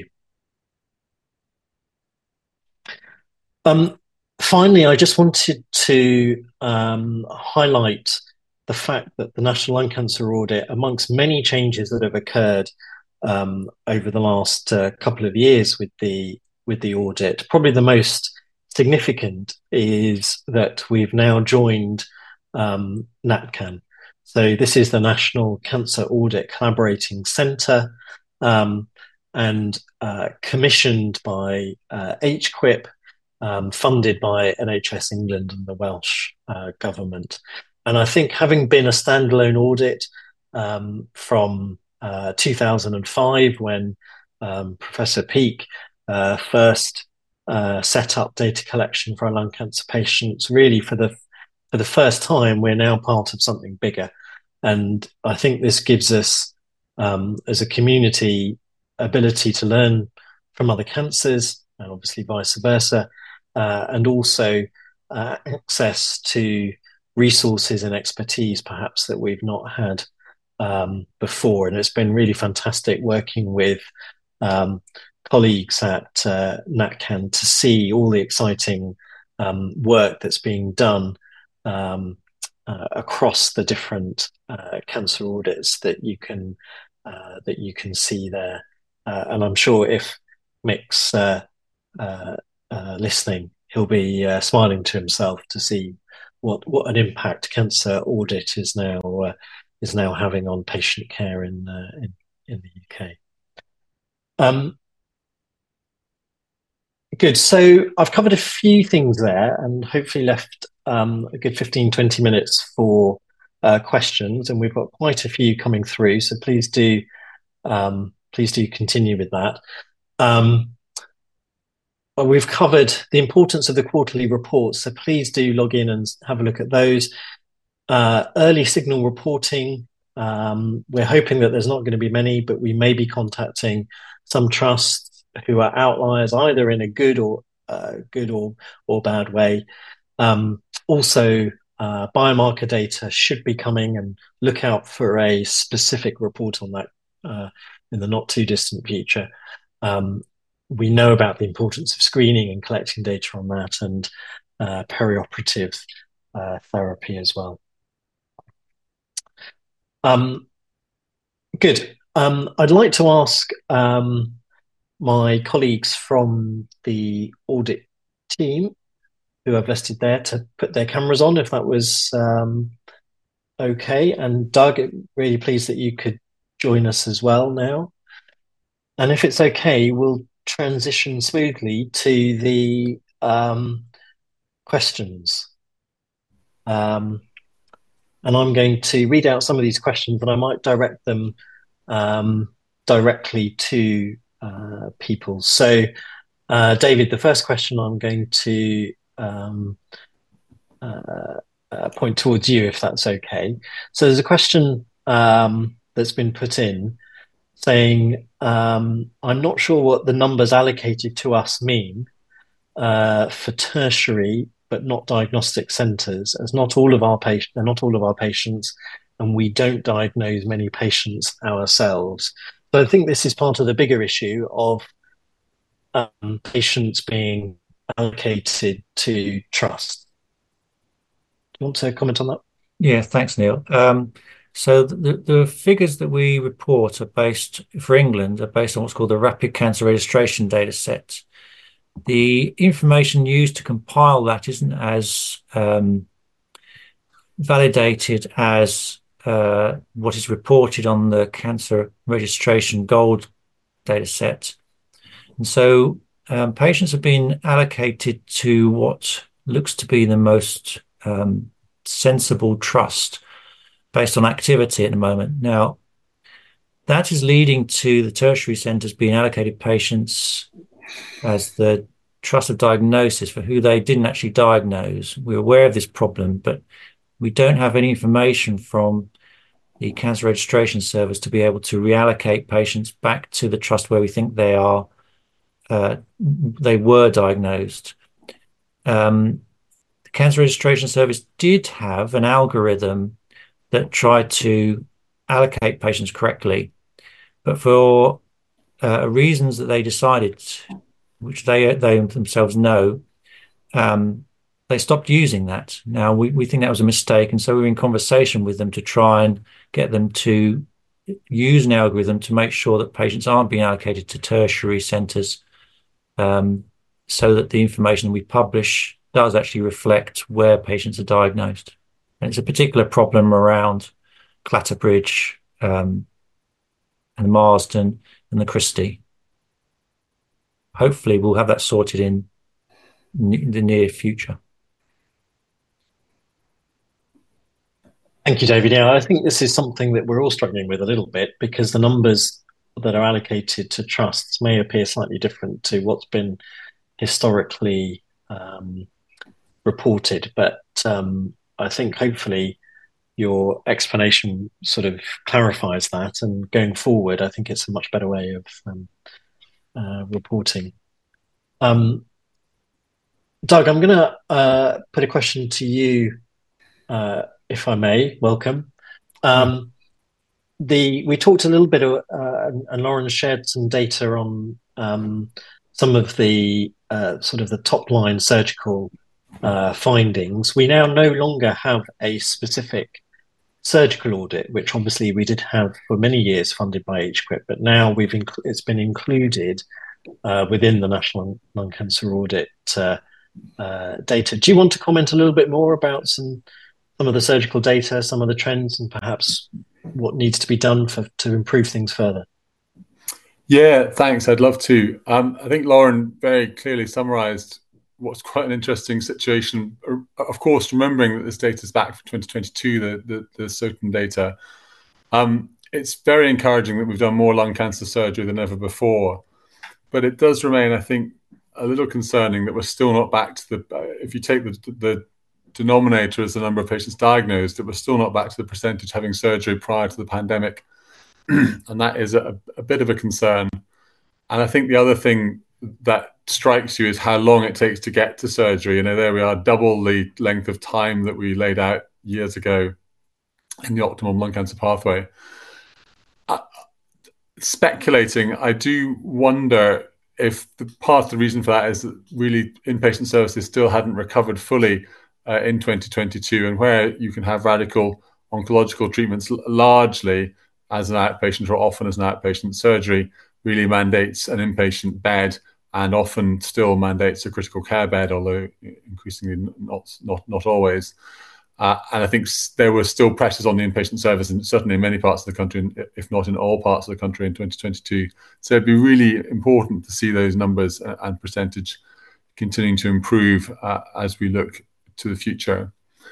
Um, finally, I just wanted to um, highlight the fact that the National Lung Cancer Audit, amongst many changes that have occurred um, over the last uh, couple of years with the with the audit, probably the most significant is that we've now joined um, NatCan. So this is the National Cancer Audit Collaborating Centre, um, and uh, commissioned by uh, H Q I P, um, funded by N H S England and the Welsh uh, Government. And I think having been a standalone audit um, from uh, two thousand five, when um, Professor Peake uh, first uh, set up data collection for our lung cancer patients, really for the for the first time, we're now part of something bigger. And I think this gives us, um, as a community, ability to learn from other cancers, and obviously vice versa, uh, and also uh, access to resources and expertise perhaps that we've not had um, before. And it's been really fantastic working with um, colleagues at uh, NatCan to see all the exciting um, work that's being done um, uh, across the different uh, cancer audits that you can uh, that you can see there. Uh, and I'm sure if Mick's uh, uh, uh, listening, he'll be uh, smiling to himself to see what what an impact cancer audit is now uh, is now having on patient care in uh, in, in the U K. Um, good. So I've covered a few things there, and hopefully left um, a good fifteen, twenty minutes for uh, questions. And we've got quite a few coming through, so please do um, please do continue with that. Um, Well, we've covered the importance of the quarterly reports, so please do log in and have a look at those. Uh, early signal reporting, um, we're hoping that there's not going to be many, but we may be contacting some trusts who are outliers, either in a good or uh, good or or bad way. Um, also, uh, biomarker data should be coming, and look out for a specific report on that uh, in the not too distant future. Um, we know about the importance of screening and collecting data on that, and uh, perioperative uh, therapy as well. Um, good. Um, I'd like to ask um, my colleagues from the audit team who I've listed there to put their cameras on, if that was um, okay. And Doug, really pleased that you could join us as well now. And if it's okay, we'll transition smoothly to the um, questions. Um, and I'm going to read out some of these questions, and I might direct them um, directly to uh, people. So, uh, David, the first question I'm going to um, uh, uh, point towards you, if that's okay. So there's a question um, that's been put in saying, um, I'm not sure what the numbers allocated to us mean uh, for tertiary but not diagnostic centres, as not all of our patients, they're not all of our patients, and we don't diagnose many patients ourselves. So I think this is part of the bigger issue of um, patients being allocated to trust. Do you want to comment on that? Yeah, thanks, Neil. Um, so the, the figures that we report are based, for England, are based on what's called the Rapid Cancer Registration Data Set. The information used to compile that isn't as um, validated as uh, what is reported on the Cancer Registration Gold data set. And so um, patients have been allocated to what looks to be the most um, sensible trust based on activity at the moment. Now, that is leading to the tertiary centres being allocated patients as the trust of diagnosis for who they didn't actually diagnose. We're aware of this problem, but we don't have any information from the Cancer Registration Service to be able to reallocate patients back to the trust where we think they are, uh, they were diagnosed. Um, the Cancer Registration Service did have an algorithm that tried to allocate patients correctly, but for uh, reasons that they decided, which they they themselves know, um, they stopped using that. Now, we, we think that was a mistake, and so we're in conversation with them to try and get them to use an algorithm to make sure that patients aren't being allocated to tertiary centres, um, so that the information we publish does actually reflect where patients are diagnosed. And it's a particular problem around Clatterbridge, um, and Marsden and the Christie. Hopefully we'll have that sorted in the near future. Thank you, David. Yeah, I think this is something that we're all struggling with a little bit, because the numbers that are allocated to trusts may appear slightly different to what's been historically um, reported. But um, I think hopefully your explanation sort of clarifies that, and going forward, I think it's a much better way of um, uh, reporting. Um, Doug, I'm going to uh, put a question to you, uh, if I may. Welcome. Um, the we talked a little bit, uh, and Lauren shared some data on um, some of the uh, sort of the top line surgical uh, findings, we now no longer have a specific surgical audit, which obviously we did have for many years funded by H Q I P, but now we've inc- it's been included uh, within the National Lung Cancer Audit uh, uh, data. Do you want to comment a little bit more about some some of the surgical data, some of the trends, and perhaps what needs to be done for to improve things further? Yeah, thanks. I'd love to. Um, I think Lauren very clearly summarised what's quite an interesting situation. Of course, remembering that this data is back from twenty twenty-two, the the, the certain data. Um, it's very encouraging that we've done more lung cancer surgery than ever before, but it does remain, I think, a little concerning that we're still not back to the. Uh, if you take the the denominator as the number of patients diagnosed, that we're still not back to the percentage having surgery prior to the pandemic. And that is a, a bit of a concern. And I think the other thing that strikes you is how long it takes to get to surgery. You know, there we are, double the length of time that we laid out years ago in the optimum lung cancer pathway. Uh, speculating, I do wonder if the part of the reason for that is that really inpatient services still hadn't recovered fully uh, in twenty twenty-two, and where you can have radical oncological treatments largely as an outpatient or often as an outpatient, surgery really mandates an inpatient bed and often still mandates a critical care bed, although increasingly not not not always. Uh, and I think there were still pressures on the inpatient service, and certainly in many parts of the country, if not in all parts of the country in twenty twenty-two. So it'd be really important to see those numbers and percentage continuing to improve uh, as we look to the future.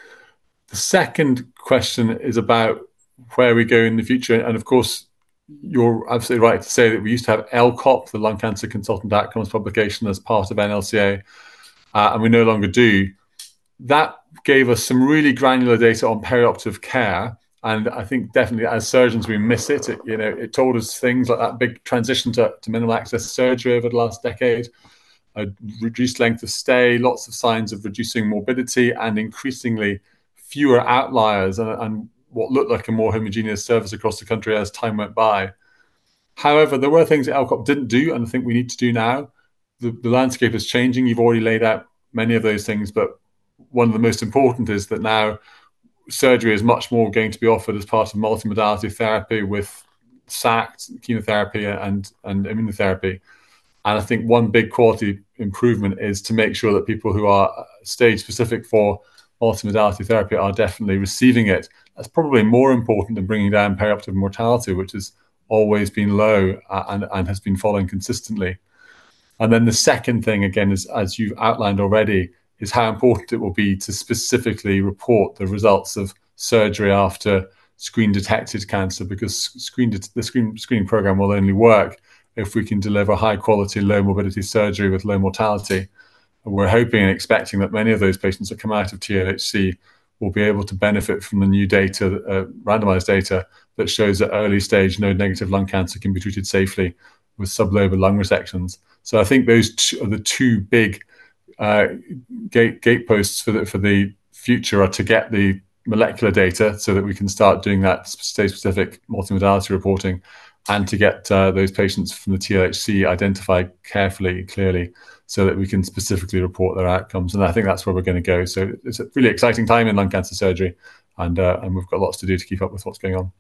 The second question is about where we go in the future. And of course, you're absolutely right to say that we used to have L COP, the Lung Cancer Consultant Outcomes publication, as part of N L C A, uh, and we no longer do. That gave us some really granular data on perioperative care. And I think definitely as surgeons, we miss it. It, you know, it told us things like that big transition to, to minimal access surgery over the last decade, a reduced length of stay, lots of signs of reducing morbidity, and increasingly fewer outliers, and, and what looked like a more homogeneous service across the country as time went by. However, there were things that L COP didn't do, and I think we need to do now. The, the landscape is changing. You've already laid out many of those things, but one of the most important is that now surgery is much more going to be offered as part of multimodality therapy with S A C T, chemotherapy, and, and immunotherapy. And I think one big quality improvement is to make sure that people who are stage specific for multimodality therapy are definitely receiving it. That's probably more important than bringing down perioperative mortality, which has always been low uh, and, and has been falling consistently. And then the second thing, again, is, as you've outlined already, is how important it will be to specifically report the results of surgery after screen-detected cancer, because screen de- the screen screening program will only work if we can deliver high-quality, low-morbidity surgery with low mortality. And we're hoping and expecting that many of those patients that come out of T L H C will be able to benefit from the new data, uh, randomized data, that shows that early-stage node-negative lung cancer can be treated safely with sublobal lung resections. So I think those two are the two big uh, gate gateposts for the, for the future, are to get the molecular data so that we can start doing that stage-specific multimodality reporting, and to get uh, those patients from the T L H C identified carefully, clearly, so that we can specifically report their outcomes. And I think that's where we're going to go. So it's a really exciting time in lung cancer surgery, and uh, and we've got lots to do to keep up with what's going on.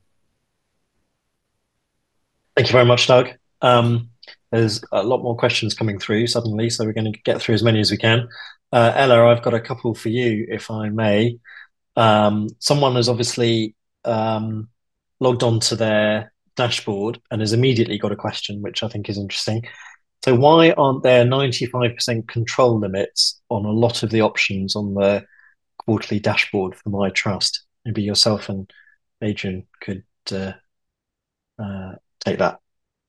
Thank you very much, Doug. Um, there's a lot more questions coming through suddenly, so we're going to get through as many as we can. Uh, Ella, I've got a couple for you, if I may. Um, someone has obviously um, logged onto their dashboard and has immediately got a question, which I think is interesting. So why aren't there ninety-five percent control limits on a lot of the options on the quarterly dashboard for My Trust? Maybe yourself and Adrian could uh, uh, take that.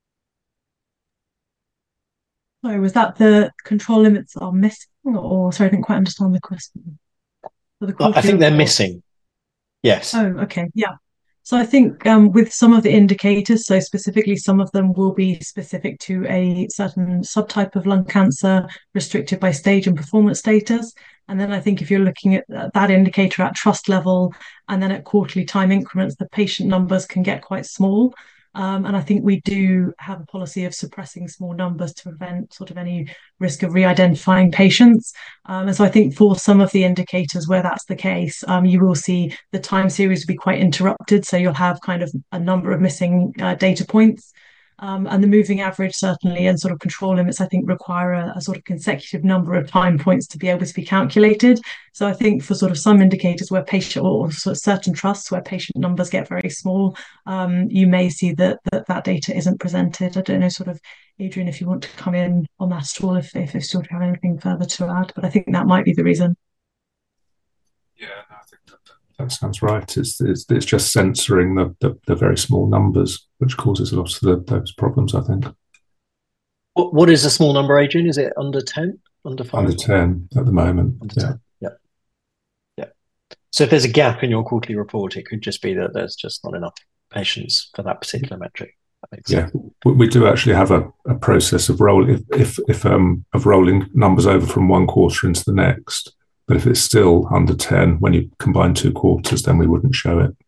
Sorry, was that the control limits are missing, or sorry, I didn't quite understand the question. For the I think they're report. missing. Yes. Oh, okay. Yeah. So I think um, with some of the indicators, so specifically some of them will be specific to a certain subtype of lung cancer, restricted by stage and performance status. And then I think if you're looking at that indicator at trust level and then at quarterly time increments, the patient numbers can get quite small. Um, and I think we do have a policy of suppressing small numbers to prevent sort of any risk of re-identifying patients. Um, and so I think for some of the indicators where that's the case, um, you will see the time series be quite interrupted. So you'll have kind of a number of missing uh, data points. Um, and the moving average certainly and sort of control limits, I think, require a, a sort of consecutive number of time points to be able to be calculated. So I think for sort of some indicators where patient or sort of certain trusts where patient numbers get very small, um, you may see that, that that data isn't presented. I don't know, sort of, Adrian, if you want to come in on that at all, if, if you sort of have anything further to add, but I think that might be the reason. Yeah, I think that, that sounds right. It's, it's it's just censoring the, the, the very small numbers, which causes a lot of the, those problems, I think. What, what is a small number, Adrian? Is it under ten? Under five? Under ten at the moment. Under yeah. ten. Yeah. Yeah. So if there's a gap in your quarterly report, it could just be that there's just not enough patients for that particular metric. That makes Yeah, sense. we, we do actually have a, a process of roll if if, if um of rolling numbers over from one quarter into the next. But if it's still under ten, when you combine two quarters, then we wouldn't show it.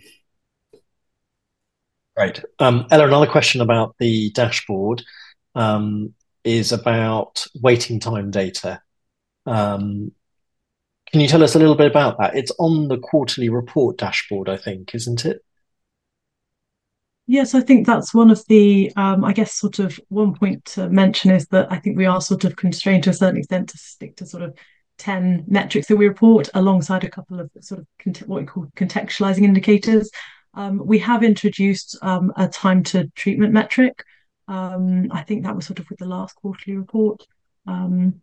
Right. Um, Ella, another question about the dashboard um, is about waiting time data. Um, can you tell us a little bit about that? It's on the quarterly report dashboard, I think, isn't it? Yes, I think that's one of the, um, I guess, sort of one point to mention is that I think we are sort of constrained to a certain extent to stick to sort of ten metrics that we report alongside a couple of sort of what we call contextualizing indicators. Um, we have introduced um, a time to treatment metric. Um, I think that was sort of with the last quarterly report. Um,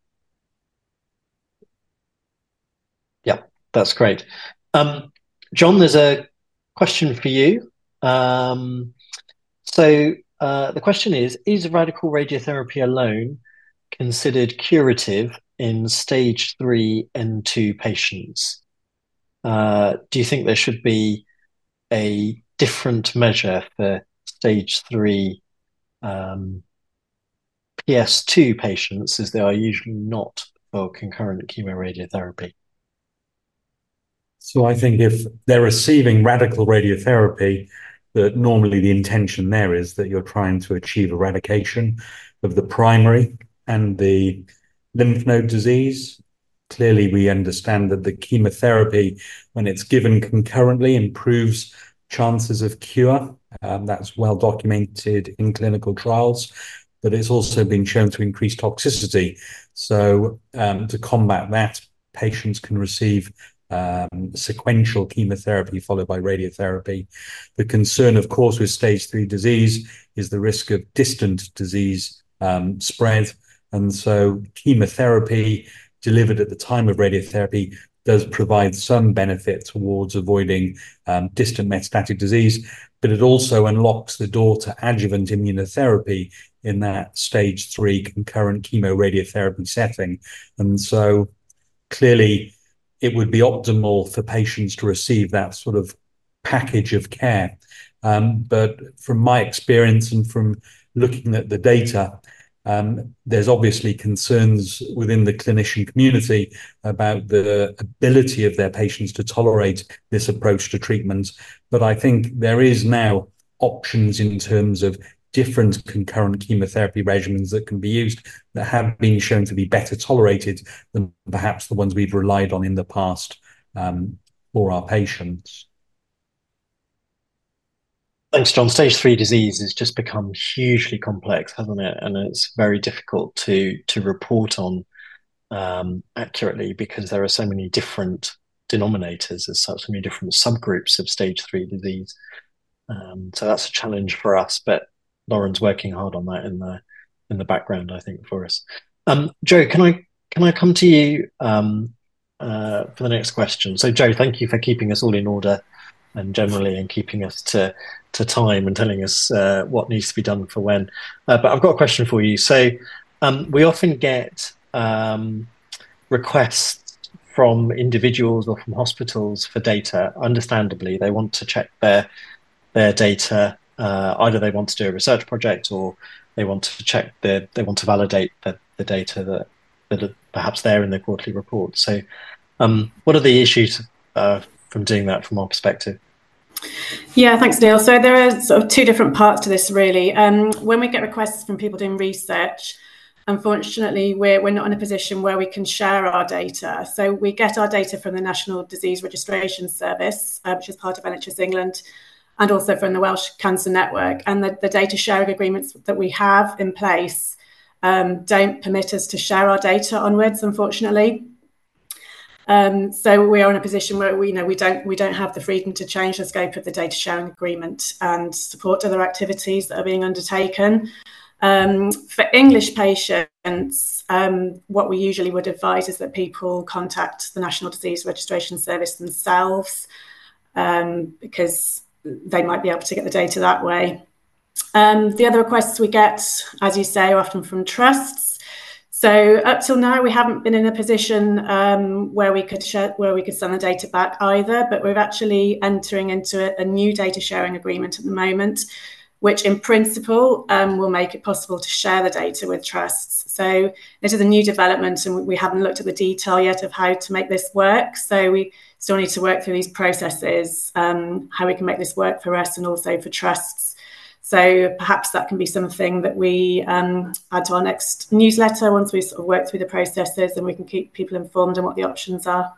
yeah, that's great. Um, John, there's a question for you. Um, so uh, the question is, is radical radiotherapy alone considered curative in stage three N two patients? Uh, do you think there should be a different measure for stage three um, P S two patients as they are usually not for concurrent chemoradiotherapy? So I think if they're receiving radical radiotherapy, that normally the intention there is that you're trying to achieve eradication of the primary and the lymph node disease. Clearly, we understand that the chemotherapy, when it's given concurrently, improves chances of cure. Um, that's well documented in clinical trials, but it's also been shown to increase toxicity. So um, to combat that, patients can receive Um, sequential chemotherapy followed by radiotherapy. The concern, of course, with stage three disease is the risk of distant disease um, spread. And so chemotherapy delivered at the time of radiotherapy does provide some benefit towards avoiding um, distant metastatic disease, but it also unlocks the door to adjuvant immunotherapy in that stage three concurrent chemoradiotherapy setting. And so clearly, it would be optimal for patients to receive that sort of package of care. Um, but from my experience and from looking at the data, um, there's obviously concerns within the clinician community about the ability of their patients to tolerate this approach to treatment. But I think there is now options in terms of different concurrent chemotherapy regimens that can be used that have been shown to be better tolerated than perhaps the ones we've relied on in the past um, for our patients. Thanks, John. Stage three disease has just become hugely complex, hasn't it? And it's very difficult to to report on um, accurately because there are so many different denominators as such, so many different subgroups of stage three disease. Um, so that's a challenge for us, but Lauren's working hard on that in the in the background, I think, for us. Um, Joe, can I can I come to you um, uh, for the next question? So, Joe, thank you for keeping us all in order and generally and keeping us to to time and telling us uh, what needs to be done for when. Uh, but I've got a question for you. So, um, we often get um, requests from individuals or from hospitals for data. Understandably, they want to check their their data. Uh, either they want to do a research project or they want to check the, they want to validate the, the data that, that are perhaps there in their quarterly report. So um, what are the issues uh, from doing that from our perspective? Yeah, thanks, Neil. So there are sort of two different parts to this, really. Um, when we get requests from people doing research, unfortunately, we're, we're not in a position where we can share our data. So we get our data from the National Disease Registration Service, uh, which is part of N H S England, and also from the Welsh Cancer Network. And the, the data sharing agreements that we have in place um, don't permit us to share our data onwards, unfortunately. Um, so we are in a position where we you know we don't we don't have the freedom to change the scope of the data sharing agreement and support other activities that are being undertaken. Um, for English patients, um, what we usually would advise is that people contact the National Disease Registration Service themselves, um, because they might be able to get the data that way. Um, the other requests we get, as you say, are often from trusts. So up till now, we haven't been in a position um, where we could share, where we could send the data back either, but we're actually entering into a, a new data sharing agreement at the moment, which in principle um, will make it possible to share the data with trusts. So this is a new development, and we haven't looked at the detail yet of how to make this work. So we still need to work through these processes, um, how we can make this work for us and also for trusts. So perhaps that can be something that we um, add to our next newsletter once we sort of work through the processes, and we can keep people informed on what the options are.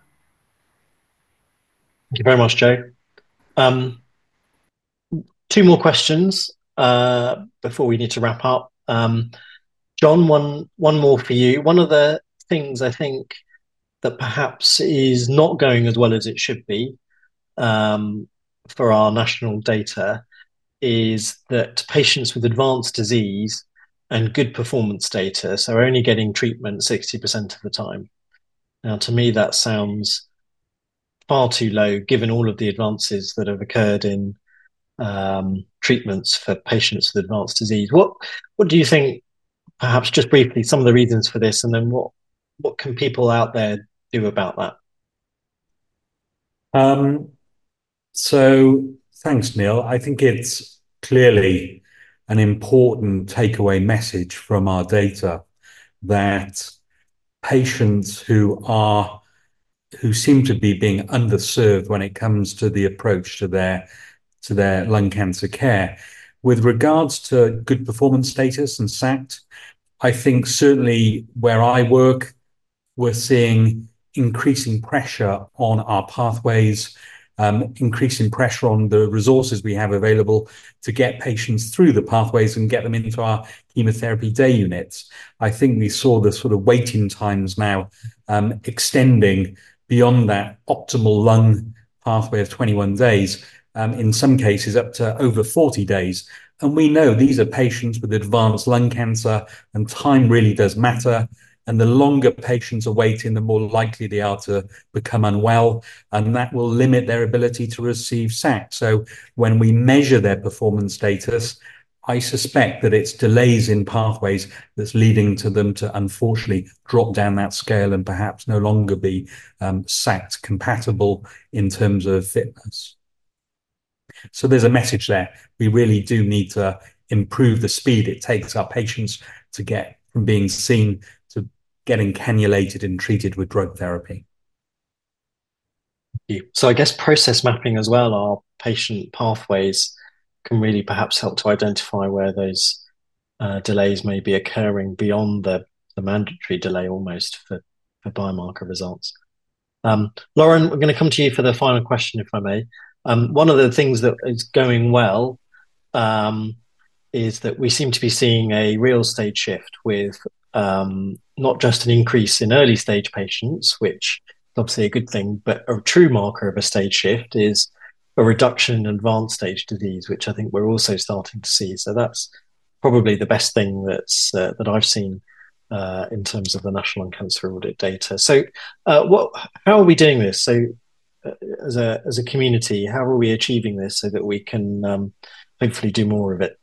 Thank you very much, Jo. Um, two more questions uh, before we need to wrap up. Um, John, one one more for you. One of the things I think that perhaps is not going as well as it should be um, for our national data is that patients with advanced disease and good performance status are only getting treatment sixty percent of the time. Now, to me, that sounds far too low, given all of the advances that have occurred in um, treatments for patients with advanced disease. What what do you think, perhaps just briefly, some of the reasons for this, and then what, what can people out there do about that? Um, so thanks, Neil. I think it's clearly an important takeaway message from our data that patients who are who seem to be being underserved when it comes to the approach to their to their lung cancer care. With regards to good performance status and S A C T, I think certainly where I work, we're seeing increasing pressure on our pathways, um, increasing pressure on the resources we have available to get patients through the pathways and get them into our chemotherapy day units. I think we saw the sort of waiting times now um, extending beyond that optimal lung pathway of twenty-one days, um, in some cases up to over forty days. And we know these are patients with advanced lung cancer, and time really does matter. And the longer patients are waiting, the more likely they are to become unwell, and that will limit their ability to receive S A C T. So when we measure their performance status, I suspect that it's delays in pathways that's leading to them to unfortunately drop down that scale and perhaps no longer be um, S A C T compatible in terms of fitness. So there's a message there. We really do need to improve the speed it takes our patients to get from being seen to getting cannulated and treated with drug therapy. So I guess process mapping as well, our patient pathways, can really perhaps help to identify where those uh, delays may be occurring beyond the, the mandatory delay almost for, for biomarker results. Um, Lauren, we're going to come to you for the final question, if I may. Um, one of the things that is going well um, is that we seem to be seeing a real stage shift with um, not just an increase in early stage patients, which is obviously a good thing, but a true marker of a stage shift is a reduction in advanced stage disease, which I think we're also starting to see. So that's probably the best thing that's uh, that I've seen uh, in terms of the National Lung Cancer Audit data. So, uh, what? How are we doing this? So, uh, as a as a community, how are we achieving this so that we can um, hopefully do more of it?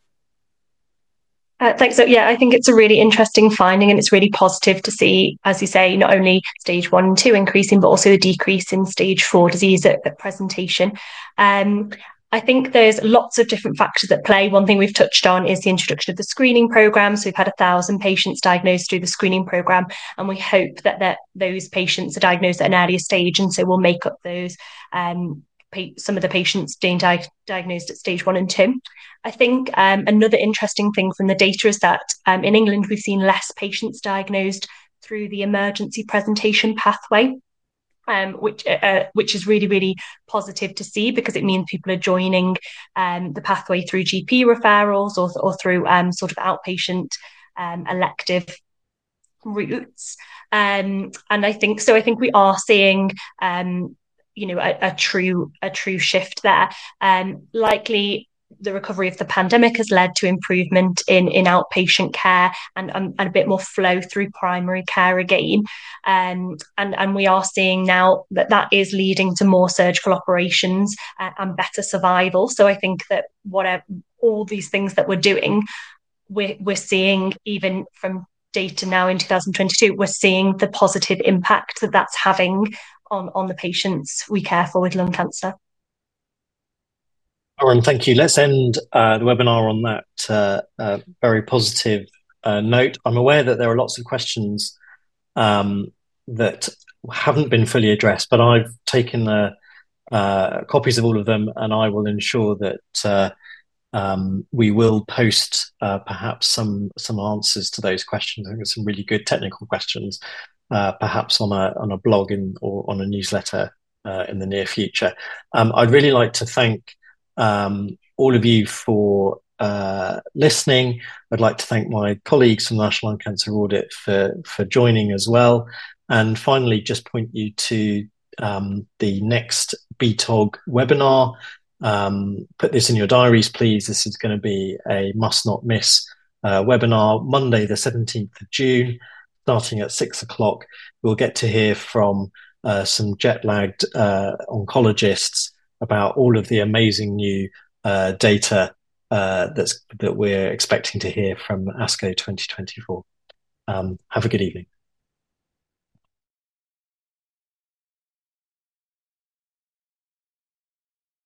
Uh, thanks. So, yeah, I think it's a really interesting finding, and it's really positive to see, as you say, not only stage one and two increasing, but also the decrease in stage four disease at, at presentation. Um, I think there's lots of different factors at play. One thing we've touched on is the introduction of the screening programme. So we've had a thousand patients diagnosed through the screening programme, and we hope that, that those patients are diagnosed at an earlier stage, and so we'll make up those um, some of the patients being di- diagnosed at stage one and two. I think um, another interesting thing from the data is that um, in England, we've seen less patients diagnosed through the emergency presentation pathway, um, which uh, which is really, really positive to see, because it means people are joining um, the pathway through G P referrals or, or through um, sort of outpatient um, elective routes. Um, and I think so. I think we are seeing um, you know, a, a true a true shift there. Um, likely the recovery of the pandemic has led to improvement in, in outpatient care and, and, and a bit more flow through primary care again. Um, and, and we are seeing now that that is leading to more surgical operations uh, and better survival. So I think that whatever all these things that we're doing, we're, we're seeing, even from data now in two thousand twenty-two, we're seeing the positive impact that that's having on, on the patients we care for with lung cancer. Lauren, thank you. Let's end uh, the webinar on that uh, uh, very positive uh, note. I'm aware that there are lots of questions um, that haven't been fully addressed, but I've taken uh, uh, copies of all of them, and I will ensure that uh, um, we will post uh, perhaps some some answers to those questions. I think there's some really good technical questions, uh, perhaps on a on a blog in, or on a newsletter uh, in the near future. Um, I'd really like to thank um, all of you for uh, listening. I'd like to thank my colleagues from the National Lung Cancer Audit for for joining as well. And finally, just point you to um, the next B T O G webinar. Um, put this in your diaries, please. This is going to be a must not miss uh, webinar, Monday, the seventeenth of June, starting at six o'clock. We'll get to hear from uh, some jet lagged uh, oncologists about all of the amazing new uh, data uh, that's that we're expecting to hear from ASCO twenty twenty-four. Um, have a good evening.